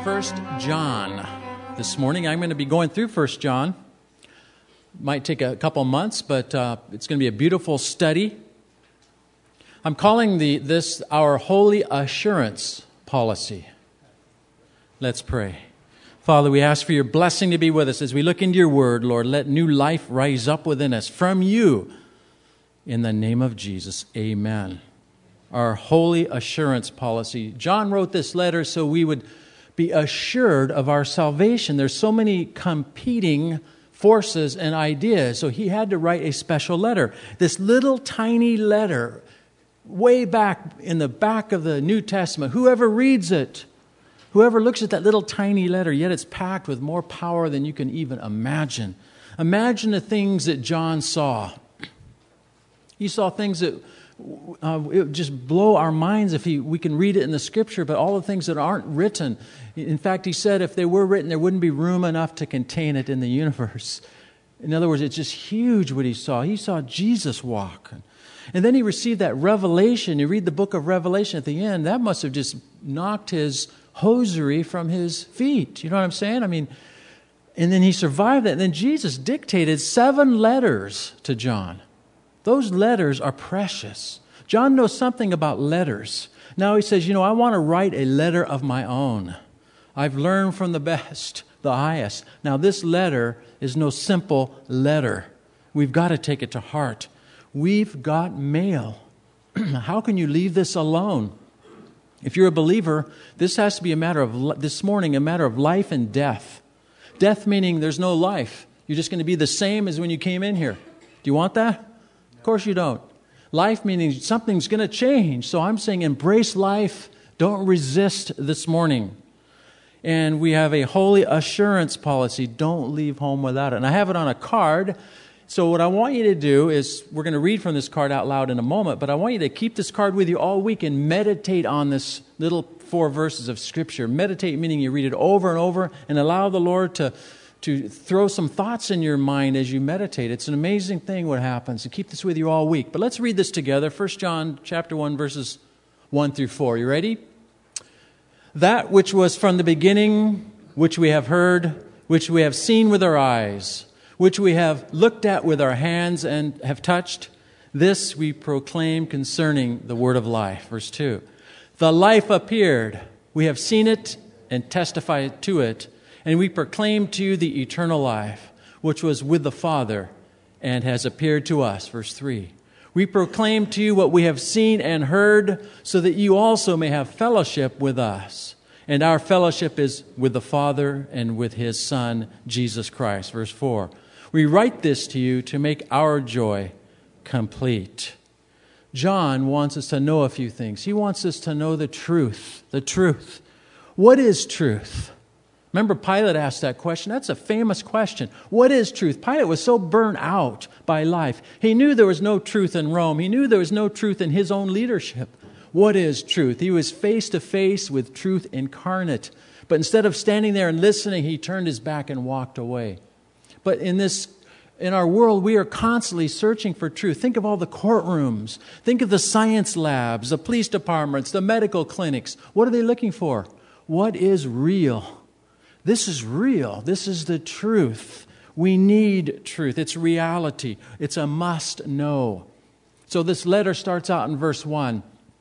First John. This morning I'm going to be going through First John. Might take a couple months, but it's going to be a beautiful study. I'm calling this our Holy Assurance Policy. Let's pray. Father, we ask for your blessing to be with us as we look into your word, Lord. Let new life rise up within us from you. In the name of Jesus, amen. Our Holy Assurance Policy. John wrote this letter so we would be assured of our salvation. There's so many competing forces and ideas, so he had to write a special letter. This little tiny letter, way back in the back of the New Testament, whoever reads it, whoever looks at that little tiny letter, yet it's packed with more power than you can even imagine. Imagine the things that John saw. He saw things that it would just blow our minds if we can read it in the Scripture, but all the things that aren't written. In fact, he said if they were written, there wouldn't be room enough to contain it in the universe. In other words, it's just huge what he saw. He saw Jesus walk. And then he received that revelation. You read the book of Revelation at the end, that must have just knocked his hosiery from his feet. You know what I'm saying? I mean, and then he survived that. And then Jesus dictated 7 letters to John. Those letters are precious. John knows something about letters. Now he says, I want to write a letter of my own. I've learned from the best, the highest. Now this letter is no simple letter. We've got to take it to heart. We've got mail. How can you leave this alone? If you're a believer, this has to be this morning, a matter of life and death. Death meaning there's no life. You're just going to be the same as when you came in here. Do you want that? Of course you don't. Life meaning something's going to change. So I'm saying embrace life. Don't resist this morning. And we have a holy assurance policy. Don't leave home without it. And I have it on a card. So what I want you to do is, we're going to read from this card out loud in a moment, but I want you to keep this card with you all week and meditate on this little 4 verses of Scripture. Meditate meaning you read it over and over and allow the Lord to throw some thoughts in your mind as you meditate. It's an amazing thing what happens. So keep this with you all week. But let's read this together. 1 John chapter 1, verses 1 through 4. You ready? That which was from the beginning, which we have heard, which we have seen with our eyes, which we have looked at with our hands and have touched, this we proclaim concerning the word of life. Verse 2. The life appeared. We have seen it and testified to it. And we proclaim to you the eternal life, which was with the Father and has appeared to us. Verse 3. We proclaim to you what we have seen and heard, so that you also may have fellowship with us. And our fellowship is with the Father and with His Son, Jesus Christ. Verse 4. We write this to you to make our joy complete. John wants us to know a few things. He wants us to know the truth. The truth. What is truth? Remember, Pilate asked that question. That's a famous question. What is truth? Pilate was so burnt out by life. He knew there was no truth in Rome. He knew there was no truth in his own leadership. What is truth? He was face to face with truth incarnate. But instead of standing there and listening, he turned his back and walked away. But in our world, we are constantly searching for truth. Think of all the courtrooms. Think of the science labs, the police departments, the medical clinics. What are they looking for? What is real? This is real. This is the truth. We need truth. It's reality. It's a must know. So this letter starts out in verse 1.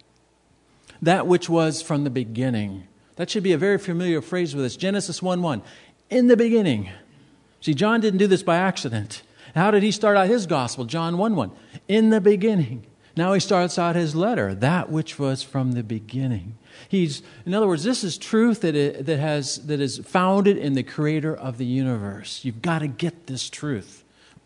That which was from the beginning. That should be a very familiar phrase with us. Genesis 1:1. In the beginning. See, John didn't do this by accident. How did he start out his gospel? John 1:1. In the beginning. Now he starts out his letter. That which was from the beginning. In other words, this is truth that is founded in the Creator of the universe. You've got to get this truth.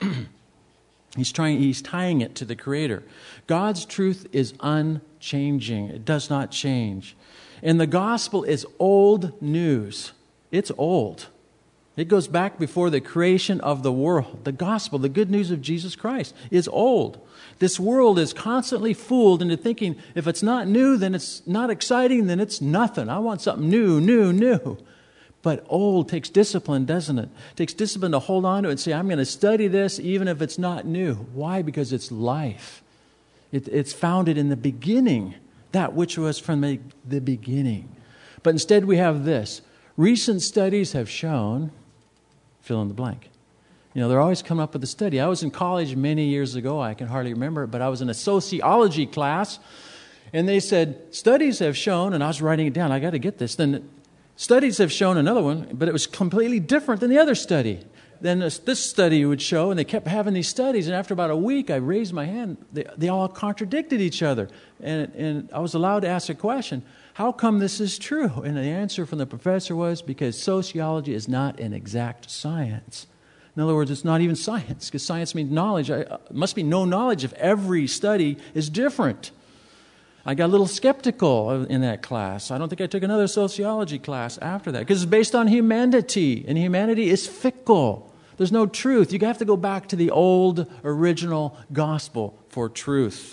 He's tying it to the Creator. God's truth is unchanging. It does not change. And the gospel is old news. It's old. It goes back before the creation of the world. The gospel, the good news of Jesus Christ, is old. This world is constantly fooled into thinking if it's not new, then it's not exciting, then it's nothing. I want something new. But old takes discipline, doesn't it? It takes discipline to hold on to it and say, I'm going to study this even if it's not new. Why? Because it's life. It's founded in the beginning, that which was from the beginning. But instead we have this. Recent studies have shown, fill in the blank. They're always coming up with a study. I was in college many years ago. I can hardly remember it, but I was in a sociology class, and they said, studies have shown, and I was writing it down. I got to get this. Then studies have shown another one, but it was completely different than the other study. Then this study would show, and they kept having these studies, and after about a week, I raised my hand. They all contradicted each other, and I was allowed to ask a question. How come this is true? And the answer from the professor was, because sociology is not an exact science. In other words, it's not even science, because science means knowledge. Must be no knowledge if every study is different. I got a little skeptical in that class. I don't think I took another sociology class after that, because it's based on humanity, and humanity is fickle. There's no truth. You have to go back to the old, original gospel for truth.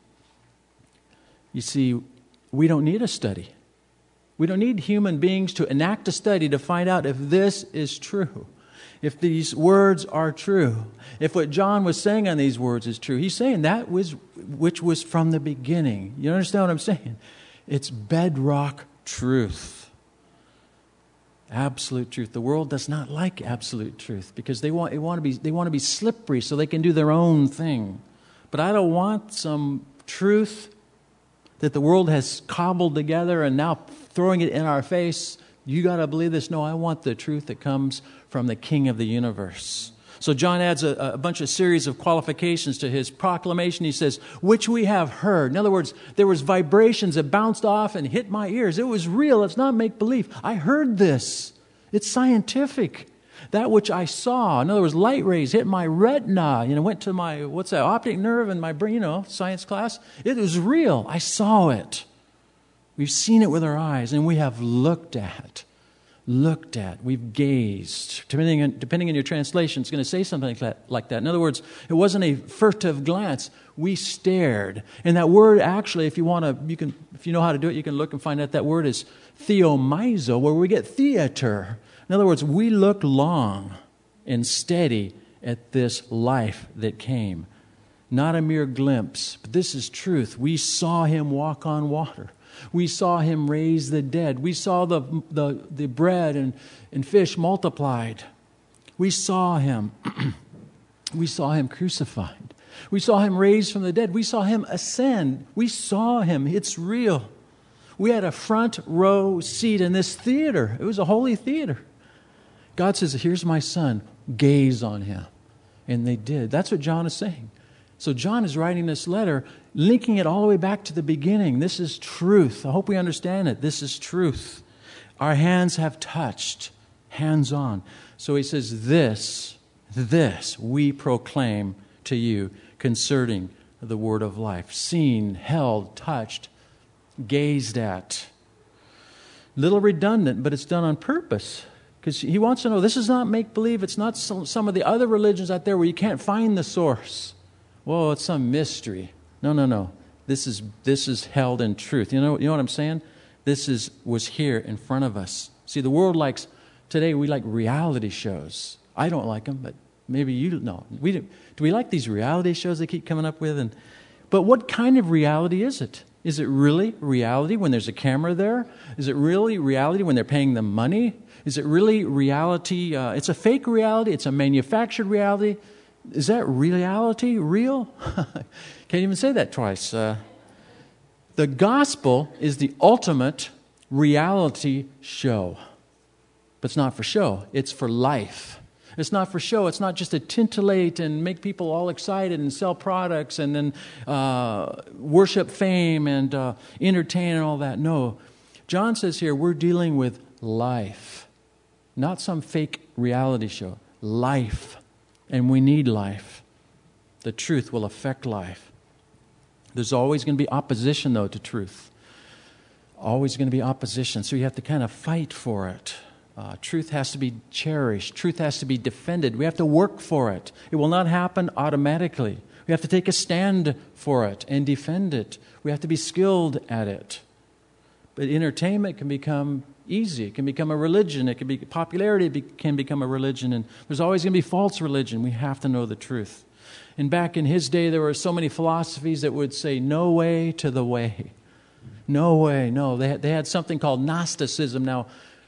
You see, we don't need a study. We don't need human beings to enact a study to find out if this is true. If these words are true, if what John was saying on these words is true, he's saying that which was from the beginning. You understand what I'm saying? It's bedrock truth. Absolute truth. The world does not like absolute truth because they want to be slippery so they can do their own thing. But I don't want some truth that the world has cobbled together and now throwing it in our face. You got to believe this. No, I want the truth that comes from the King of the universe. So John adds a bunch of series of qualifications to his proclamation. He says, which we have heard. In other words, there was vibrations that bounced off and hit my ears. It was real. It's not make-believe. I heard this. It's scientific. That which I saw, in other words, light rays hit my retina, went to my, optic nerve in my brain, science class. It was real. I saw it. We've seen it with our eyes, and we have looked at, we've gazed. Depending on your translation, it's going to say something like that. In other words, it wasn't a furtive glance. We stared. And that word actually, if you know how to do it, you can look and find out that word is theomaizo, where we get theater. In other words, we looked long and steady at this life that came. Not a mere glimpse, but this is truth. We saw him walk on water. We saw him raise the dead. We saw the bread and fish multiplied. We saw him. We saw him crucified. We saw him raised from the dead. We saw him ascend. We saw him. It's real. We had a front row seat in this theater. It was a holy theater. God says, here's my son. Gaze on him. And they did. That's what John is saying. So John is writing this letter, linking it all the way back to the beginning. This is truth. I hope we understand it. This is truth. Our hands have touched. Hands on. So he says, this we proclaim to you concerning the word of life. Seen, held, touched, gazed at. Little redundant, but it's done on purpose. Because he wants to know, this is not make-believe. It's not some of the other religions out there where you can't find the source. Whoa, it's some mystery. No. This is held in truth. You know what I'm saying? Was here in front of us. See, the world today we like reality shows. I don't like them, but maybe you know. Do we like these reality shows they keep coming up with? But what kind of reality is it? Is it really reality when there's a camera there? Is it really reality when they're paying them money? Is it really reality? It's a fake reality. It's a manufactured reality. Is that reality real? Can't even say that twice. The gospel is the ultimate reality show. But it's not for show. It's for life. It's not for show. It's not just to titillate and make people all excited and sell products and then worship fame and entertain and all that. No. John says here we're dealing with life. Not some fake reality show. Life. And we need life. The truth will affect life. There's always going to be opposition, though, to truth. Always going to be opposition. So you have to kind of fight for it. Truth has to be cherished. Truth has to be defended. We have to work for it. It will not happen automatically. We have to take a stand for it and defend it. We have to be skilled at it. But entertainment can become easy. It can become a religion. It can be popularity can become a religion. And there's always going to be false religion. We have to know the truth. And back in his day, there were so many philosophies that would say, no way to the way. No way, no. They had something called Gnosticism. Now,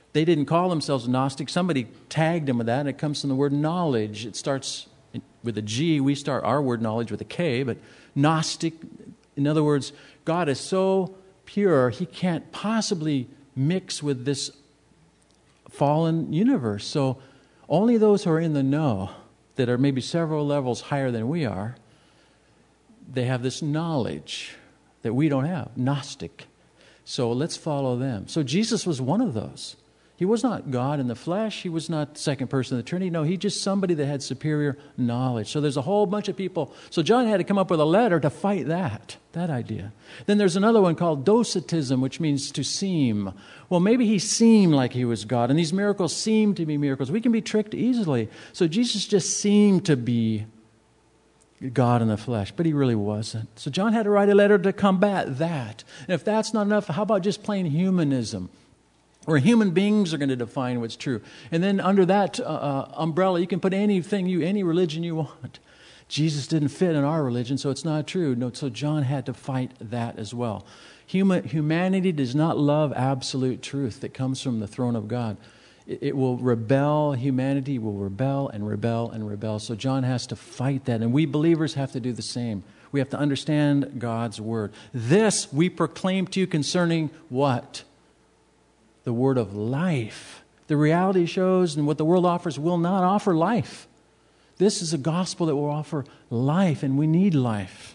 They didn't call themselves Gnostic. Somebody tagged them with that, and it comes from the word knowledge. It starts with a G. We start our word knowledge with a K, but Gnostic, in other words, God is so pure, He can't possibly mix with this fallen universe. So only those who are in the know, that are maybe several levels higher than we are, they have this knowledge that we don't have, Gnostic. So let's follow them. So Jesus was one of those. He was not God in the flesh. He was not the second person of the Trinity. No, he's just somebody that had superior knowledge. So there's a whole bunch of people. So John had to come up with a letter to fight that idea. Then there's another one called docetism, which means to seem. Well, maybe he seemed like he was God, and these miracles seem to be miracles. We can be tricked easily. So Jesus just seemed to be God in the flesh, but he really wasn't. So John had to write a letter to combat that. And if that's not enough, how about just plain humanism? Where human beings are going to define what's true. And then under that umbrella, you can put anything, any religion you want. Jesus didn't fit in our religion, so it's not true. No, so John had to fight that as well. Humanity does not love absolute truth that comes from the throne of God. It will rebel. Humanity will rebel and rebel and rebel. So John has to fight that. And we believers have to do the same. We have to understand God's word. This we proclaim to you concerning what? The word of life. The reality shows and what the world offers will not offer life. This is a gospel that will offer life, and we need life.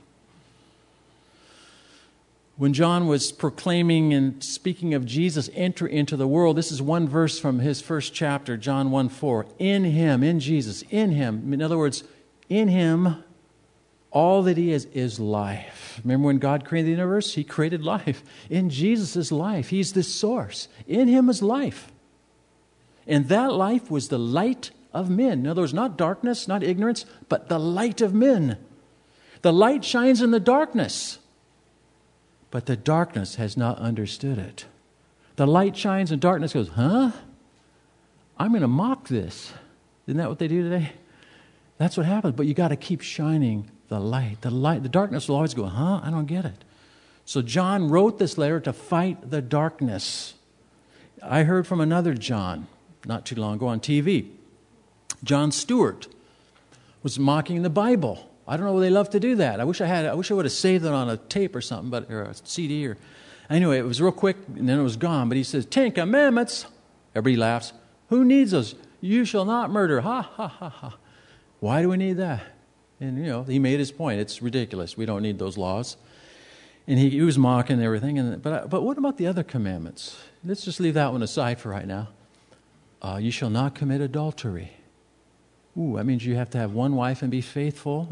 When John was proclaiming and speaking of Jesus' entry into the world, this is one verse from his first chapter, John 1:4. In Him, in Jesus, in Him. In other words, in Him, all that He is life. Remember when God created the universe? He created life. In Jesus is life. He's the source. In Him is life. And that life was the light of men. In other words, not darkness, not ignorance, but the light of men. The light shines in the darkness, but the darkness has not understood it. The light shines and darkness goes, huh? I'm going to mock this. Isn't that what they do today? That's what happens. But you got to keep shining the light. The darkness will always go, huh? I don't get it. So John wrote this letter to fight the darkness. I heard from another John not too long ago on TV. John Stewart was mocking the Bible. I don't know why they love to do that. I wish I would have saved it on a tape or something, or a CD. Anyway, it was real quick, and then it was gone. But he says, 10 Commandments. Everybody laughs. Who needs those? You shall not murder. Ha, ha, ha, ha. Why do we need that? And, he made his point. It's ridiculous. We don't need those laws. And he was mocking everything. But what about the other commandments? Let's just leave that one aside for right now. You shall not commit adultery. Ooh, that means you have to have one wife and be faithful,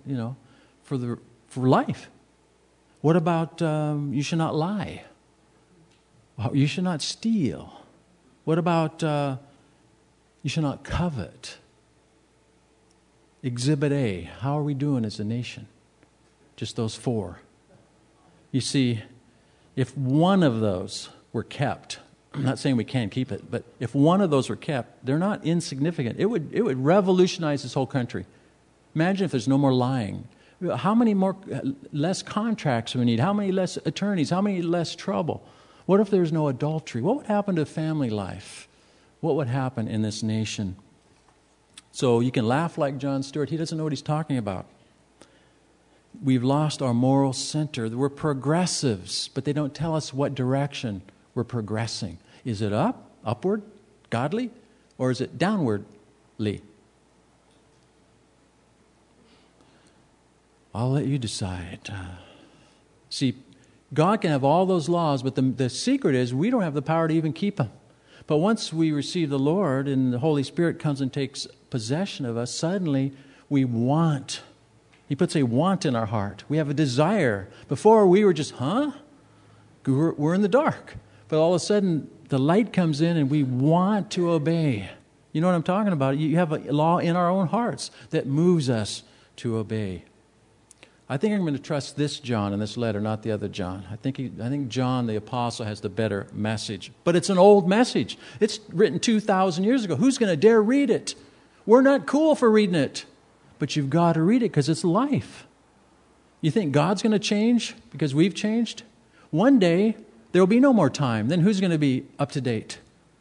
for life. What about you should not lie? You should not steal. What about you should not covet? Exhibit A. How are we doing as a nation? Just those 4. You see, if one of those were kept, I'm not saying we can't keep it, but if one of those were kept, they're not insignificant. It would revolutionize this whole country. Imagine if there's no more lying. How many less contracts we need? How many less attorneys? How many less trouble? What if there's no adultery? What would happen to family life? What would happen in this nation? So you can laugh like John Stewart. He doesn't know what he's talking about. We've lost our moral center. We're progressives, but they don't tell us what direction we're progressing. Is it upward, godly, or is it downwardly? I'll let you decide. See, God can have all those laws, but the secret is we don't have the power to even keep them. But once we receive the Lord and the Holy Spirit comes and takes possession of us, suddenly we want. He puts a want in our heart. We have a desire. Before we were just, we're in the dark. But all of a sudden, the light comes in and we want to obey. You know what I'm talking about? You have a law in our own hearts that moves us to obey. I think I'm going to trust this John in this letter, not the other John. I think John the Apostle has the better message. But it's an old message. It's written 2,000 years ago. Who's going to dare read it? We're not cool for reading it. But you've got to read it because it's life. You think God's going to change because we've changed? One day, there will be no more time. Then who's going to be up to date?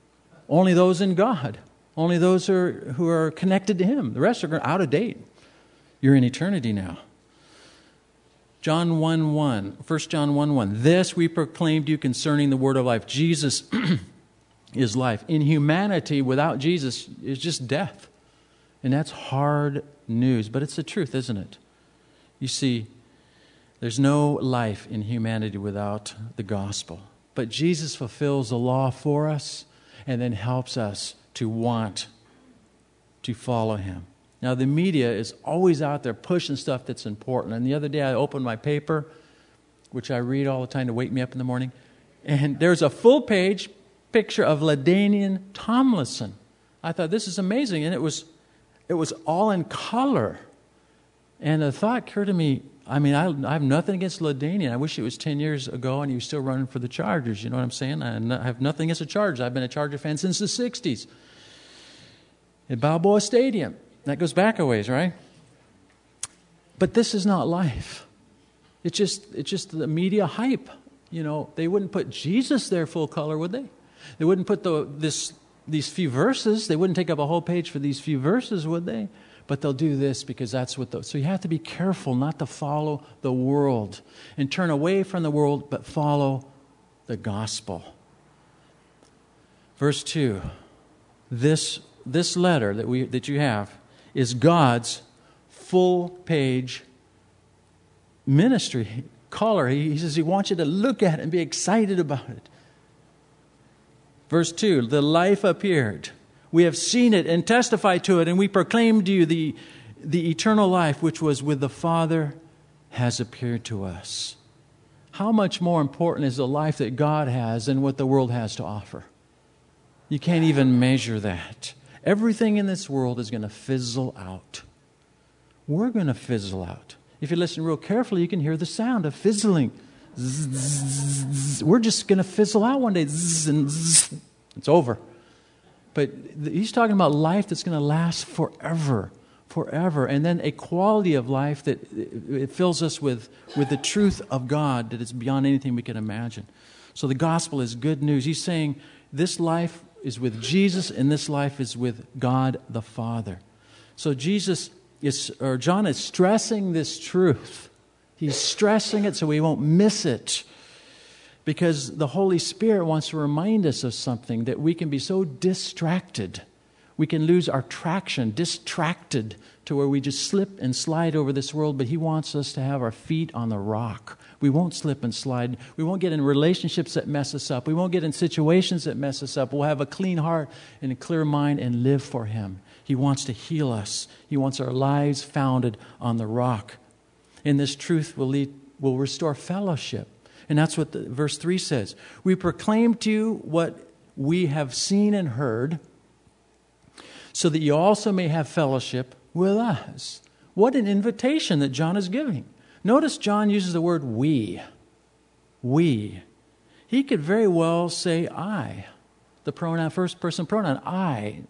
only those in God. Only those who are connected to Him. The rest are out of date. You're in eternity now. John 1:1, 1 John 1:1. This we proclaim to you concerning the word of life. Jesus is life. In humanity, without Jesus, is just death. And that's hard news. But it's the truth, isn't it? You see, there's no life in humanity without the gospel. But Jesus fulfills the law for us and then helps us to want to follow Him. Now, the media is always out there pushing stuff that's important. And the other day I opened my paper, which I read all the time to wake me up in the morning, and there's a full-page picture of LaDainian Tomlinson. I thought, this is amazing. And it was all in color. And the thought occurred to me, I have nothing against LaDainian. I wish it was 10 years ago and he was still running for the Chargers. You know what I'm saying? I have nothing against the Chargers. I've been a Charger fan since the 60s. At Balboa Stadium. That goes back a ways, right? But this is not life. It's just the media hype. You know, they wouldn't put Jesus there full color, would they? They wouldn't put these few verses. They wouldn't take up a whole page for these few verses, would they? But they'll do this because that's what so you have to be careful not to follow the world and turn away from the world, but follow the gospel. Verse 2, this letter that you have is God's full-page ministry color. He says He wants you to look at it and be excited about it. Verse 2, the life appeared. We have seen it and testified to it, and we proclaim to you the eternal life which was with the Father has appeared to us. How much more important is the life that God has than what the world has to offer? You can't even measure that. Everything in this world is going to fizzle out. We're going to fizzle out. If you listen real carefully, you can hear the sound of fizzling. Zzz. We're just going to fizzle out one day. Zzz, and zzz. It's over. But he's talking about life that's going to last forever. Forever. And then a quality of life that it fills us with the truth of God that is beyond anything we can imagine. So the gospel is good news. He's saying this life is with Jesus, and this life is with God the Father. So John is stressing this truth. He's stressing it so we won't miss it. Because the Holy Spirit wants to remind us of something, that we can be so distracted. We can lose our traction, distracted, to where we just slip and slide over this world. But He wants us to have our feet on the rock. We won't slip and slide. We won't get in relationships that mess us up. We won't get in situations that mess us up. We'll have a clean heart and a clear mind and live for Him. He wants to heal us. He wants our lives founded on the rock. And this truth will restore fellowship. And that's what verse 3 says. We proclaim to you what we have seen and heard, so that you also may have fellowship with us. What an invitation that John is giving. Notice John uses the word we. We. He could very well say I. The pronoun, first person pronoun, I.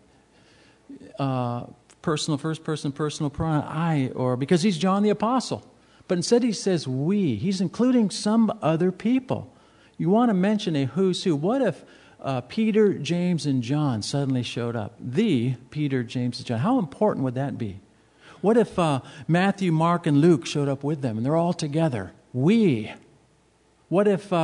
Personal, first person, personal pronoun, I. Or because he's John the Apostle. But instead he says we. He's including some other people. You want to mention a who's who. What if Peter, James, and John suddenly showed up? The Peter, James, and John. How important would that be? What if Matthew, Mark, and Luke showed up with them and they're all together? We. What if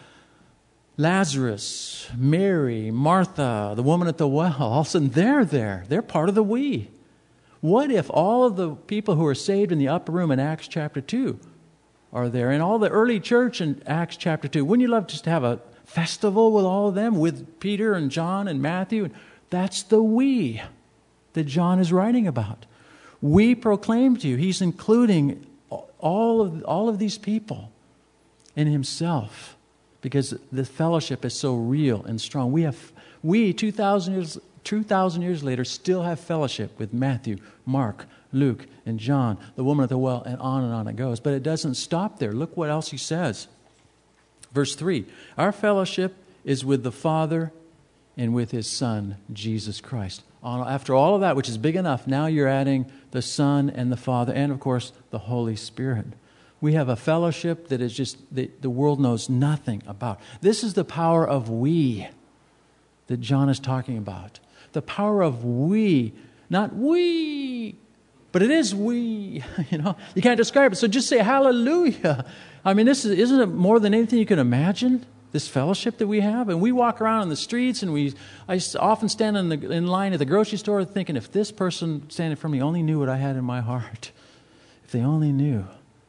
Lazarus, Mary, Martha, the woman at the well, all of a sudden they're there. They're part of the we. What if all of the people who are saved in the upper room in Acts chapter 2 are there? And all the early church in Acts chapter 2. Wouldn't you love just to have a festival with all of them, with Peter and John and Matthew? That's the we that John is writing about. We proclaim to you. He's including all of these people in himself, because the fellowship is so real and strong. We 2,000 years later still have fellowship with Matthew, Mark, Luke, and John, the woman at the well, and on it goes. But it doesn't stop there. Look what else he says. Verse 3, our fellowship is with the Father and with His Son, Jesus Christ. After all of that, which is big enough, now you're adding the Son and the Father and, of course, the Holy Spirit. We have a fellowship that is just the world knows nothing about. This is the power of we that John is talking about. The power of we, not we, but it is we. You can't describe it. So just say hallelujah. I mean, isn't it more than anything you can imagine? This fellowship that we have, and we walk around on the streets, and I often stand in line at the grocery store thinking, if this person standing in front of me only knew what I had in my heart, if they only knew,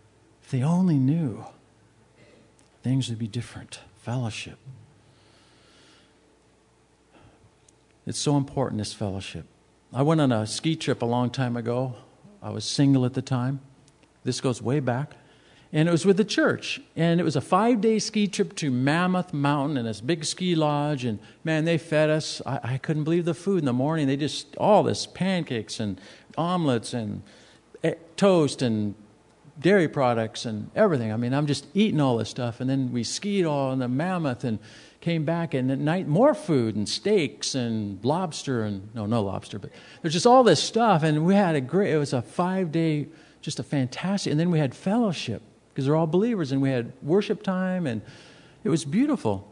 things would be different. Fellowship. It's so important, this fellowship. I went on a ski trip a long time ago. I was single at the time. This goes way back. And it was with the church. And it was a 5-day ski trip to Mammoth Mountain and this big ski lodge. And man, they fed us. I couldn't believe the food in the morning. They just, all this pancakes and omelets and toast and dairy products and everything. I mean, I'm just eating all this stuff. And then we skied all in the Mammoth and came back. And at night, more food and steaks and lobster and, no lobster, but there's just all this stuff. And we had it was a 5-day, just a fantastic, and then we had fellowship. Because they're all believers, and we had worship time, and it was beautiful.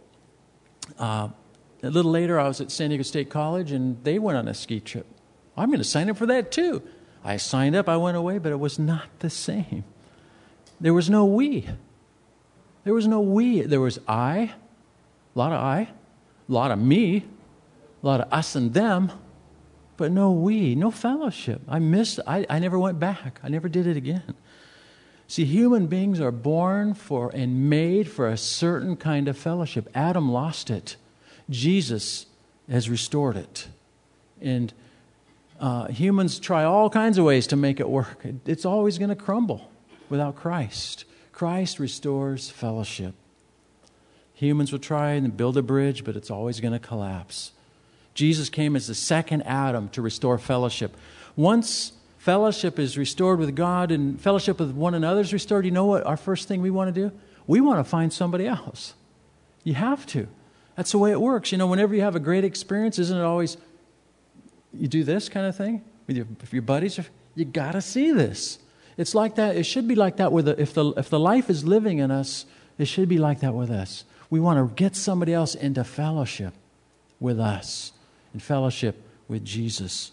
A little later, I was at San Diego State College, and they went on a ski trip. I'm going to sign up for that too. I signed up, I went away, but it was not the same. There was no we. There was no we. There was a lot of me, a lot of us and them, but no we, no fellowship. I never went back. I never did it again. See, human beings are born for and made for a certain kind of fellowship. Adam lost it. Jesus has restored it. And humans try all kinds of ways to make it work. It's always going to crumble without Christ. Christ restores fellowship. Humans will try and build a bridge, but it's always going to collapse. Jesus came as the second Adam to restore fellowship. Once fellowship is restored with God and fellowship with one another is restored, you know what our first thing we want to do? We want to find somebody else. You have to. That's the way it works. Whenever you have a great experience, isn't it always, you do this kind of thing with your buddies? You got to see this. It's like that. It should be like that if the life is living in us, it should be like that with us. We want to get somebody else into fellowship with us, in fellowship with Jesus.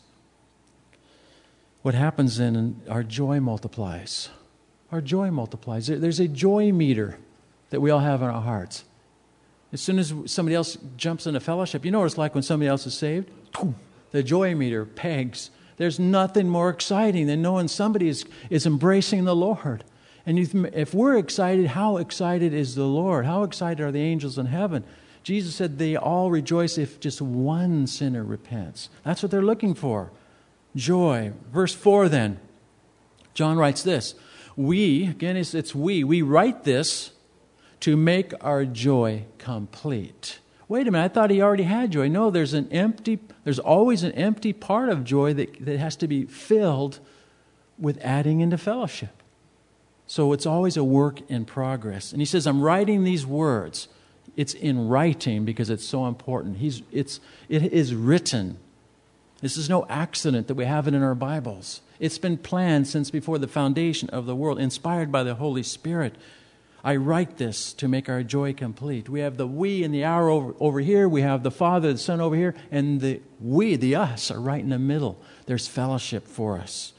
What happens then, our joy multiplies. Our joy multiplies. There's a joy meter that we all have in our hearts. As soon as somebody else jumps into fellowship, you know what it's like when somebody else is saved? The joy meter pegs. There's nothing more exciting than knowing somebody is embracing the Lord. And if we're excited, how excited is the Lord? How excited are the angels in heaven? Jesus said they all rejoice if just one sinner repents. That's what they're looking for. Joy. Verse 4 then, John writes this. It's we write this to make our joy complete. Wait a minute, I thought he already had joy. No, there's always an empty part of joy that has to be filled with adding into fellowship. So it's always a work in progress. And he says, I'm writing these words. It's in writing because it's so important. It is written. This is no accident that we have it in our Bibles. It's been planned since before the foundation of the world, inspired by the Holy Spirit. I write this to make our joy complete. We have the we and the our over here. We have the Father, the Son over here. And the we, the us, are right in the middle. There's fellowship for us.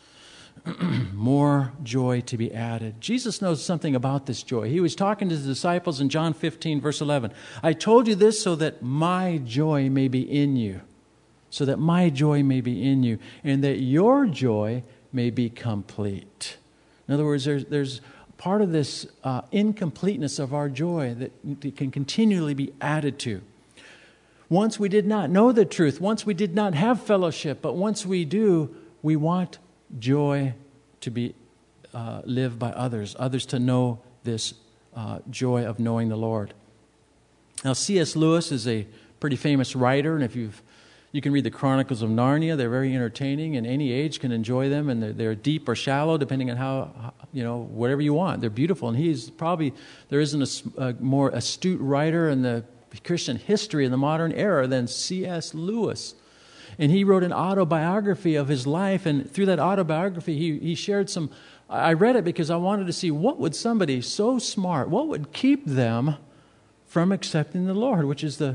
More joy to be added. Jesus knows something about this joy. He was talking to his disciples in John 15, verse 11. I told you this so that my joy may be in you. So that my joy may be in you, and that your joy may be complete. In other words, there's part of this incompleteness of our joy that can continually be added to. Once we did not know the truth, once we did not have fellowship, but once we do, we want joy to be lived by others to know this joy of knowing the Lord. Now, C.S. Lewis is a pretty famous writer, and if you can read the Chronicles of Narnia. They're very entertaining, and any age can enjoy them, and they're deep or shallow, depending on how whatever you want. They're beautiful, and there isn't a more astute writer in the Christian history in the modern era than C.S. Lewis. And he wrote an autobiography of his life, and through that autobiography, he shared some. I read it because I wanted to see what would somebody so smart, what would keep them from accepting the Lord, which is the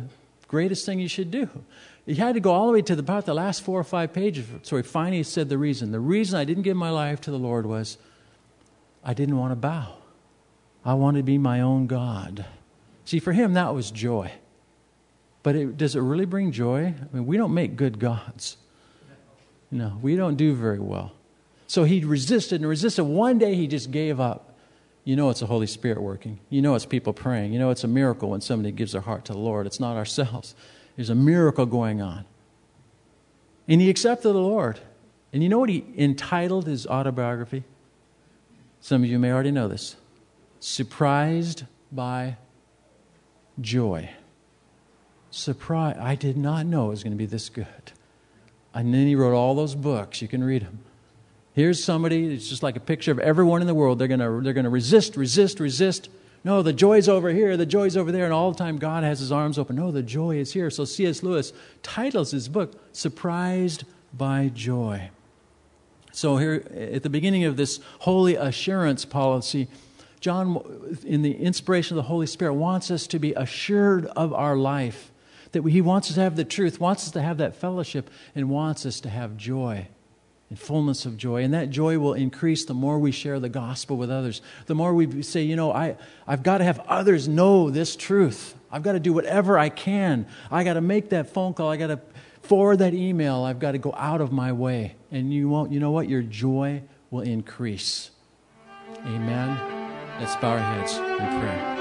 greatest thing you should do. He had to go all the way to about the last 4 or 5 pages. So he finally said the reason. The reason I didn't give my life to the Lord was I didn't want to bow. I wanted to be my own God. See, for him, that was joy. But does it really bring joy? I mean, we don't make good gods. No, we don't do very well. So he resisted and resisted. One day he just gave up. You know it's the Holy Spirit working. You know it's people praying. You know it's a miracle when somebody gives their heart to the Lord. It's not ourselves. There's a miracle going on. And he accepted the Lord. And you know what he entitled his autobiography? Some of you may already know this. Surprised by Joy. Surprise! I did not know it was going to be this good. And then he wrote all those books. You can read them. Here's somebody, it's just like a picture of everyone in the world. They're going to resist. No, the joy's over here, the joy's over there, and all the time God has his arms open. No, the joy is here. So C.S. Lewis titles his book, Surprised by Joy. So here, at the beginning of this holy assurance policy, John, in the inspiration of the Holy Spirit, wants us to be assured of our life. That he wants us to have the truth, wants us to have that fellowship, and wants us to have joy and fullness of joy. And that joy will increase the more we share the gospel with others. The more we say, you know, I've got to have others know this truth. I've got to do whatever I can. I got to make that phone call. I got to forward that email. I've got to go out of my way. And you know what? Your joy will increase. Amen. Let's bow our heads in prayer.